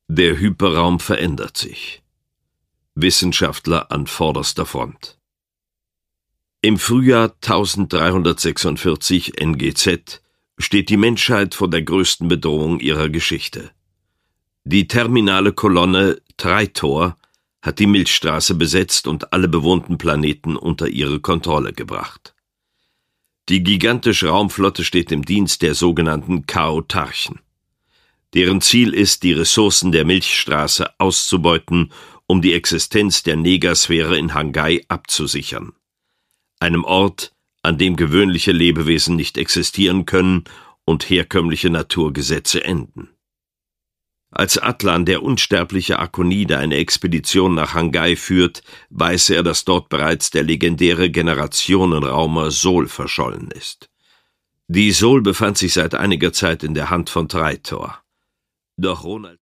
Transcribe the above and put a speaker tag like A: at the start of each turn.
A: Der Hyperraum verändert sich. Wissenschaftler an vorderster Front. Im Frühjahr 1346 NGZ steht die Menschheit vor der größten Bedrohung ihrer Geschichte. Die terminale Kolonne Treitor hat die Milchstraße besetzt und alle bewohnten Planeten unter ihre Kontrolle gebracht. Die gigantische Raumflotte steht im Dienst der sogenannten Chaotarchen. Deren Ziel ist, die Ressourcen der Milchstraße auszubeuten, um die Existenz der Negasphäre in Hangai abzusichern. Einem Ort, an dem gewöhnliche Lebewesen nicht existieren können und herkömmliche Naturgesetze enden. Als Atlan, der unsterbliche Akonide, eine Expedition nach Hangai führt, weiß er, dass dort bereits der legendäre Generationenraumer Sol verschollen ist. Die Sol befand sich seit einiger Zeit in der Hand von Treitor. Doch Ronald